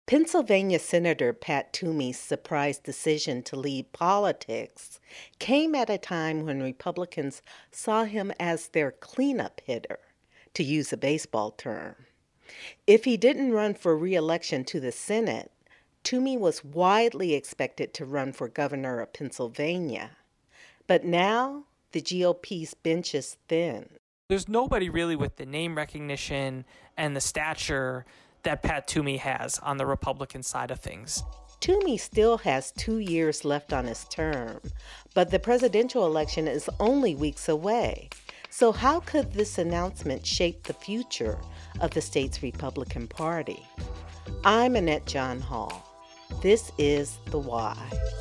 Pennsylvania Senator Pat Toomey's surprise decision to leave politics came at a time when Republicans saw him as their cleanup hitter, to use a baseball term. If he didn't run for re-election to the Senate, Toomey was widely expected to run for governor of Pennsylvania. But now, the GOP's bench is thin. There's nobody really with the name recognition and the stature that Pat Toomey has on the Republican side of things. Toomey still has 2 years left on his term, but the presidential election is only weeks away. So how could this announcement shape the future of the state's Republican Party? I'm Annette John Hall. This is The Why.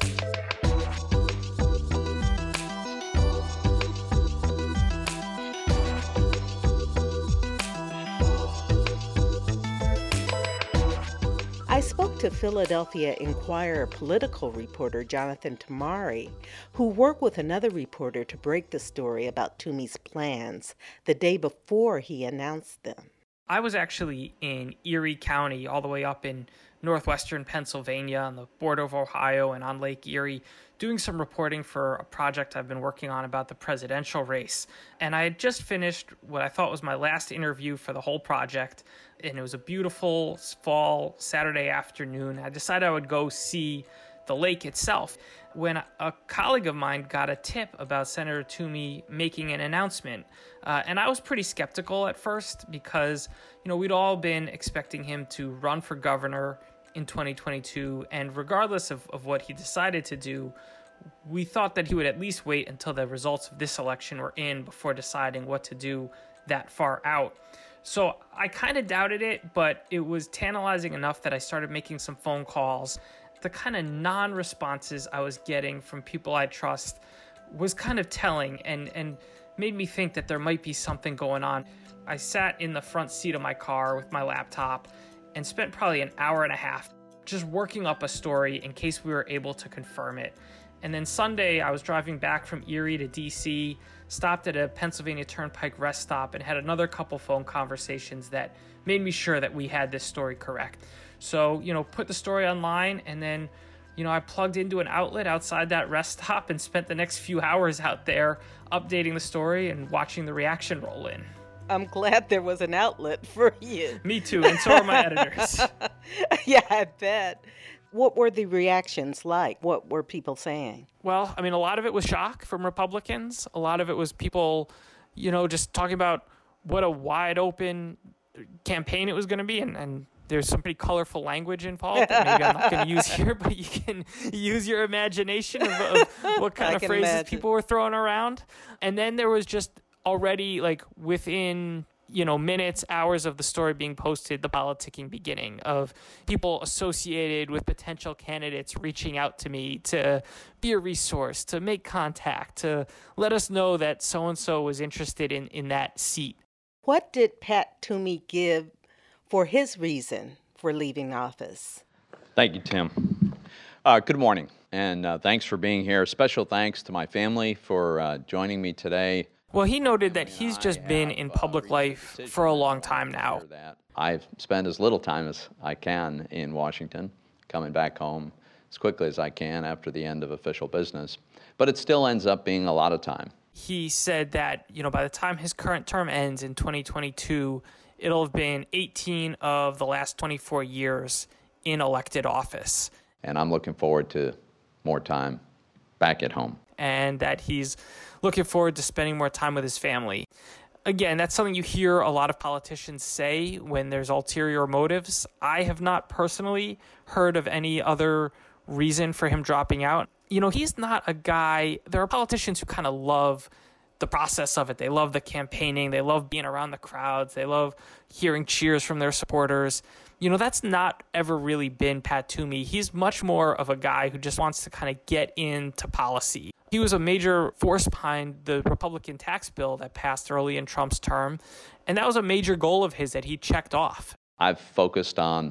I spoke to Philadelphia Inquirer political reporter Jonathan Tamari, who worked with another reporter to break the story about Toomey's plans the day before he announced them. I was actually in Erie County, all the way up in northwestern Pennsylvania on the border of Ohio and on Lake Erie, doing some reporting for a project I've been working on about the presidential race. And I had just finished what I thought was my last interview for the whole project, and it was a beautiful fall Saturday afternoon. I decided I would go see the lake itself when a colleague of mine got a tip about Senator Toomey making an announcement. And I was pretty skeptical at first because, we'd all been expecting him to run for governor in 2022. And regardless of what he decided to do, we thought that he would at least wait until the results of this election were in before deciding what to do that far out. So I kind of doubted it, but it was tantalizing enough that I started making some phone calls. The kind of non-responses I was getting from people I trust was kind of telling and made me think that there might be something going on. I sat in the front seat of my car with my laptop and spent probably an hour and a half just working up a story in case we were able to confirm it. And then Sunday, I was driving back from Erie to D.C., stopped at a Pennsylvania Turnpike rest stop, and had another couple phone conversations that made me sure that we had this story correct. So, put the story online, and then, I plugged into an outlet outside that rest stop and spent the next few hours out there updating the story and watching the reaction roll in. I'm glad there was an outlet for you. Me too, and so are my editors. Yeah, I bet. What were the reactions like? What were people saying? Well, a lot of it was shock from Republicans. A lot of it was people, just talking about what a wide open campaign it was going to be. And there's some pretty colorful language involved that maybe I'm not going to use here, but you can use your imagination of what kind of phrases people were throwing around. And then there was just already within minutes, hours of the story being posted, the politicking beginning of people associated with potential candidates reaching out to me to be a resource, to make contact, to let us know that so-and-so was interested in that seat. What did Pat Toomey give for his reason for leaving office? Thank you, Tim. Good morning, and thanks for being here. Special thanks to my family for joining me today. Well, he noted that he's just been in public life for a long time now. I've spent as little time as I can in Washington, coming back home as quickly as I can after the end of official business. But it still ends up being a lot of time. He said that, by the time his current term ends in 2022, it'll have been 18 of the last 24 years in elected office. And I'm looking forward to more time back at home. And that he's looking forward to spending more time with his family. Again, that's something you hear a lot of politicians say when there's ulterior motives. I have not personally heard of any other reason for him dropping out. He's not a guy. There are politicians who kind of love the process of it. They love the campaigning. They love being around the crowds. They love hearing cheers from their supporters. That's not ever really been Pat Toomey. He's much more of a guy who just wants to kind of get into policy. He was a major force behind the Republican tax bill that passed early in Trump's term, and that was a major goal of his that he checked off. I've focused on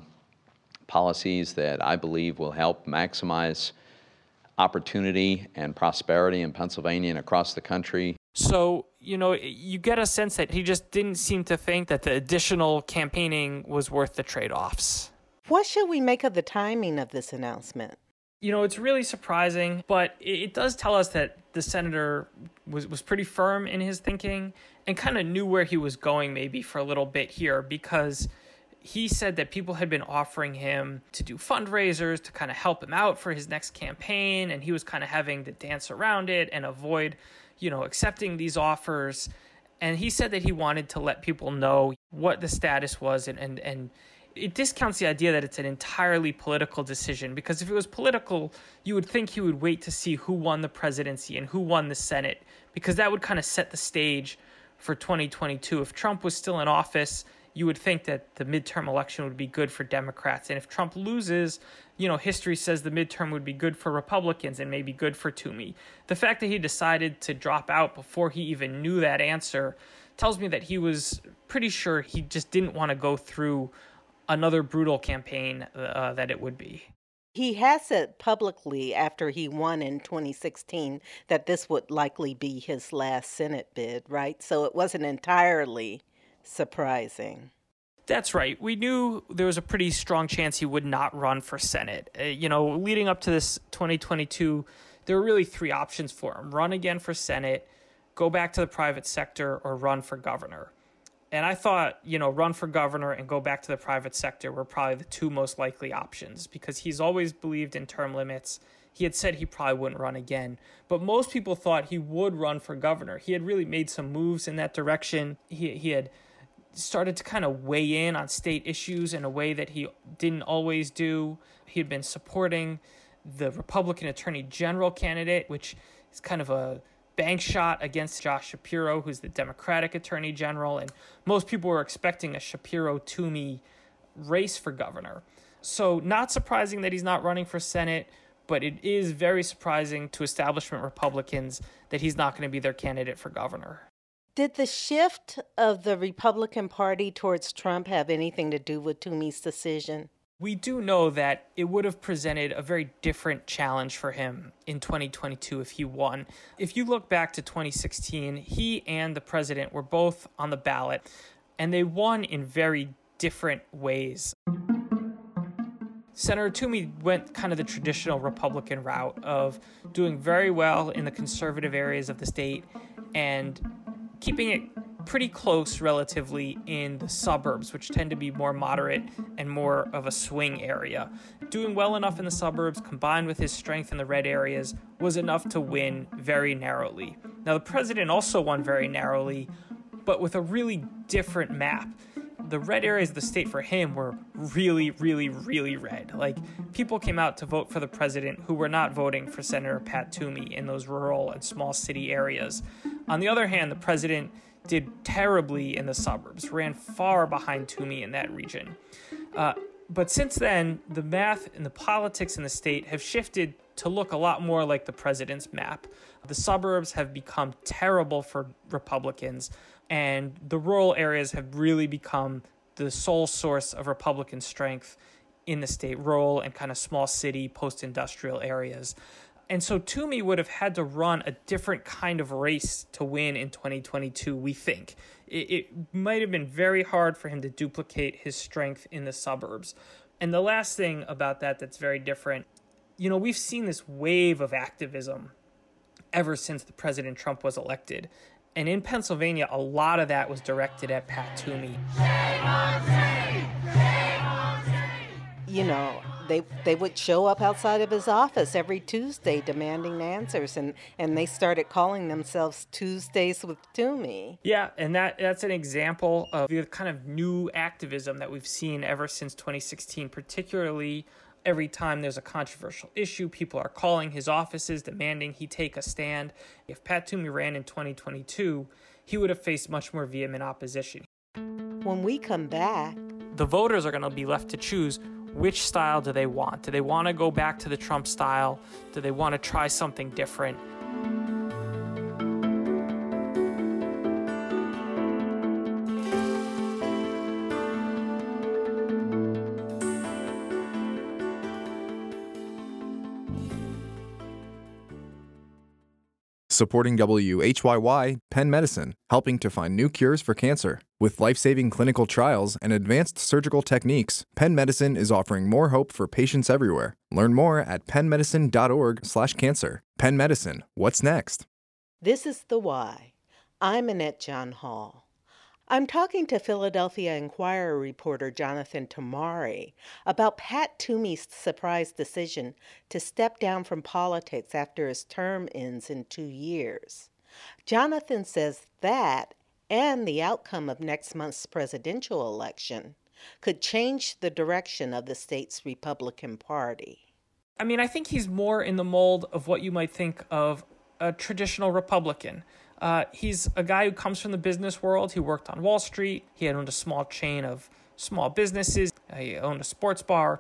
policies that I believe will help maximize opportunity and prosperity in Pennsylvania and across the country. So, you get a sense that he just didn't seem to think that the additional campaigning was worth the trade-offs. What should we make of the timing of this announcement? It's really surprising, but it does tell us that the senator was pretty firm in his thinking and kind of knew where he was going maybe for a little bit here, because he said that people had been offering him to do fundraisers to kind of help him out for his next campaign, and he was kind of having to dance around it and avoid, accepting these offers. And he said that he wanted to let people know what the status was, and it discounts the idea that it's an entirely political decision, because if it was political, you would think he would wait to see who won the presidency and who won the Senate, because that would kind of set the stage for 2022. If Trump was still in office, you would think that the midterm election would be good for Democrats. And if Trump loses, history says the midterm would be good for Republicans and maybe good for Toomey. The fact that he decided to drop out before he even knew that answer tells me that he was pretty sure he just didn't want to go through another brutal campaign that it would be. He has said publicly after he won in 2016 that this would likely be his last Senate bid, right? So it wasn't entirely surprising. That's right. We knew there was a pretty strong chance he would not run for Senate. Leading up to this 2022, there were really three options for him: run again for Senate, go back to the private sector, or run for governor. And I thought, run for governor and go back to the private sector were probably the two most likely options, because he's always believed in term limits. He had said he probably wouldn't run again, but most people thought he would run for governor. He had really made some moves in that direction. He had started to kind of weigh in on state issues in a way that he didn't always do. He had been supporting the Republican Attorney General candidate, which is kind of a bank shot against Josh Shapiro, who's the Democratic Attorney General, and most people were expecting a Shapiro-Toomey race for governor. So not surprising that he's not running for Senate, but it is very surprising to establishment Republicans that he's not going to be their candidate for governor. Did the shift of the Republican Party towards Trump have anything to do with Toomey's decision? We do know that it would have presented a very different challenge for him in 2022 if he won. If you look back to 2016, he and the president were both on the ballot, and they won in very different ways. Senator Toomey went kind of the traditional Republican route of doing very well in the conservative areas of the state and keeping it pretty close relatively in the suburbs, which tend to be more moderate and more of a swing area. Doing well enough in the suburbs, combined with his strength in the red areas, was enough to win very narrowly. Now, the president also won very narrowly, but with a really different map. The red areas of the state for him were really, really, really red. Like, people came out to vote for the president who were not voting for Senator Pat Toomey in those rural and small city areas. On the other hand, the president did terribly in the suburbs, ran far behind Toomey in that region. But since then, the math and the politics in the state have shifted to look a lot more like the president's map. The suburbs have become terrible for Republicans, and the rural areas have really become the sole source of Republican strength in the state, rural and kind of small city, post-industrial areas. And so Toomey would have had to run a different kind of race to win in 2022, we think. It might have been very hard for him to duplicate his strength in the suburbs. And the last thing about that that's very different, we've seen this wave of activism ever since the President Trump was elected. And in Pennsylvania, a lot of that was directed at Pat Toomey. They would show up outside of his office every Tuesday demanding answers, and they started calling themselves Tuesdays with Toomey. Yeah, and that's an example of the kind of new activism that we've seen ever since 2016, particularly every time there's a controversial issue, people are calling his offices demanding he take a stand. If Pat Toomey ran in 2022, he would have faced much more vehement opposition. When we come back, the voters are going to be left to choose which style do they want. Do they want to go back to the Trump style? Do they want to try something different? Supporting WHYY, Penn Medicine, helping to find new cures for cancer. With life-saving clinical trials and advanced surgical techniques, Penn Medicine is offering more hope for patients everywhere. Learn more at pennmedicine.org/cancer. Penn Medicine, what's next? This is The Why. I'm Annette John Hall. I'm talking to Philadelphia Inquirer reporter Jonathan Tamari about Pat Toomey's surprise decision to step down from politics after his term ends in 2 years. Jonathan says that, and the outcome of next month's presidential election, could change the direction of the state's Republican Party. I mean, I think he's more in the mold of what you might think of a traditional Republican. He's a guy who comes from the business world. He worked on Wall Street. He had owned a small chain of small businesses. He owned a sports bar.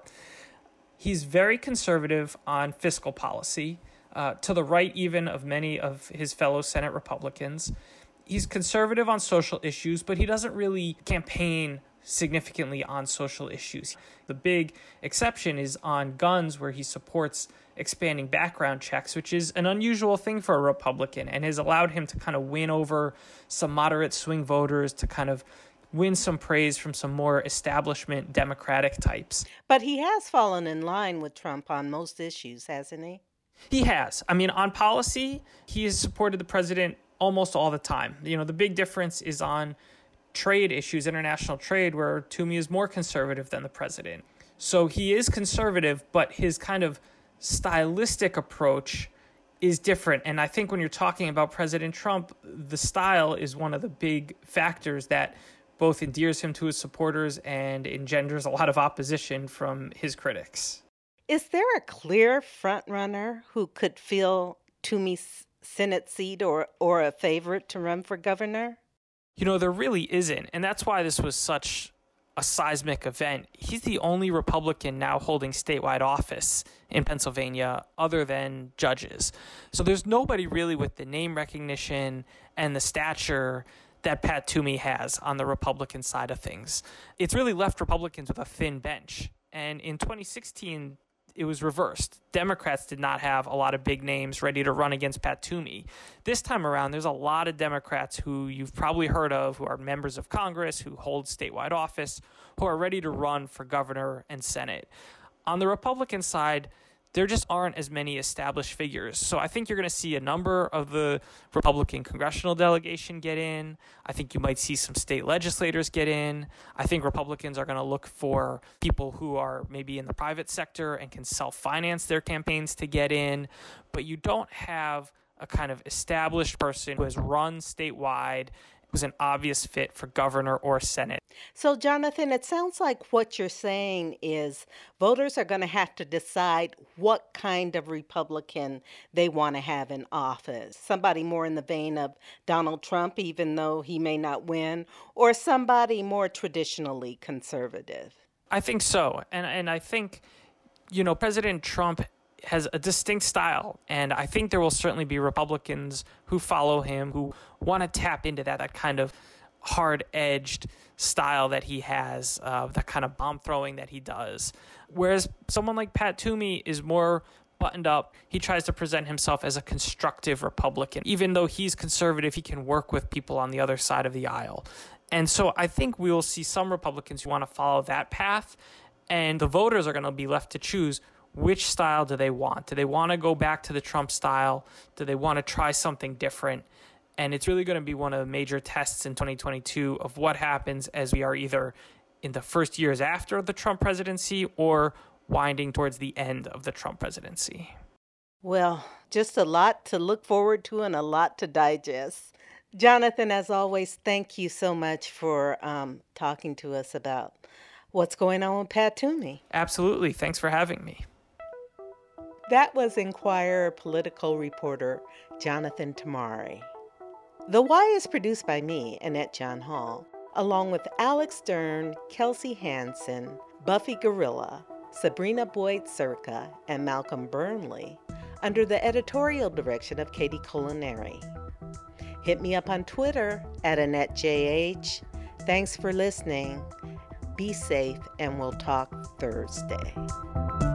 He's very conservative on fiscal policy, to the right even of many of his fellow Senate Republicans. He's conservative on social issues, but he doesn't really campaign significantly on social issues. The big exception is on guns, where he supports expanding background checks, which is an unusual thing for a Republican and has allowed him to kind of win over some moderate swing voters, to kind of win some praise from some more establishment Democratic types. But he has fallen in line with Trump on most issues, hasn't he? He has. I mean, on policy, he has supported the president almost all the time. You know, the big difference is on trade issues, international trade, where Toomey is more conservative than the president. So he is conservative, but his kind of stylistic approach is different. And I think when you're talking about President Trump, the style is one of the big factors that both endears him to his supporters and engenders a lot of opposition from his critics. Is there a clear frontrunner who could fill Toomey's Senate seat or a favorite to run for governor? You know, there really isn't, and that's why this was such a seismic event. He's the only Republican now holding statewide office in Pennsylvania other than judges. So there's nobody really with the name recognition and the stature that Pat Toomey has on the Republican side of things. It's really left Republicans with a thin bench. And in 2016, it was reversed. Democrats did not have a lot of big names ready to run against Pat Toomey. This time around, there's a lot of Democrats who you've probably heard of, who are members of Congress, who hold statewide office, who are ready to run for governor and Senate. On the Republican side, there just aren't as many established figures. So I think you're going to see a number of the Republican congressional delegation get in. I think you might see some state legislators get in. I think Republicans are going to look for people who are maybe in the private sector and can self-finance their campaigns to get in. But you don't have a kind of established person who has run statewide, was an obvious fit for governor or Senate. So, Jonathan, it sounds like what you're saying is voters are going to have to decide what kind of Republican they want to have in office. Somebody more in the vein of Donald Trump, even though he may not win, or somebody more traditionally conservative. I think so. And I think, you know, President Trump has a distinct style, and I think there will certainly be Republicans who follow him, who want to tap into that kind of hard-edged style that he has, that kind of bomb-throwing that he does. Whereas someone like Pat Toomey is more buttoned up. He tries to present himself as a constructive Republican. Even though he's conservative, he can work with people on the other side of the aisle. And so I think we will see some Republicans who want to follow that path, and the voters are going to be left to choose which style do they want. Do they want to go back to the Trump style? Do they want to try something different? And it's really going to be one of the major tests in 2022 of what happens as we are either in the first years after the Trump presidency or winding towards the end of the Trump presidency. Well, just a lot to look forward to and a lot to digest. Jonathan, as always, thank you so much for talking to us about what's going on with Pat Toomey. Absolutely. Thanks for having me. That was Inquirer political reporter Jonathan Tamari. The Why is produced by me, Annette John Hall, along with Alex Stern, Kelsey Hansen, Buffy Gorilla, Sabrina Boyd-Circa, and Malcolm Burnley, under the editorial direction of Katie Culinary. Hit me up on Twitter at AnnetteJH. Thanks for listening. Be safe, and we'll talk Thursday.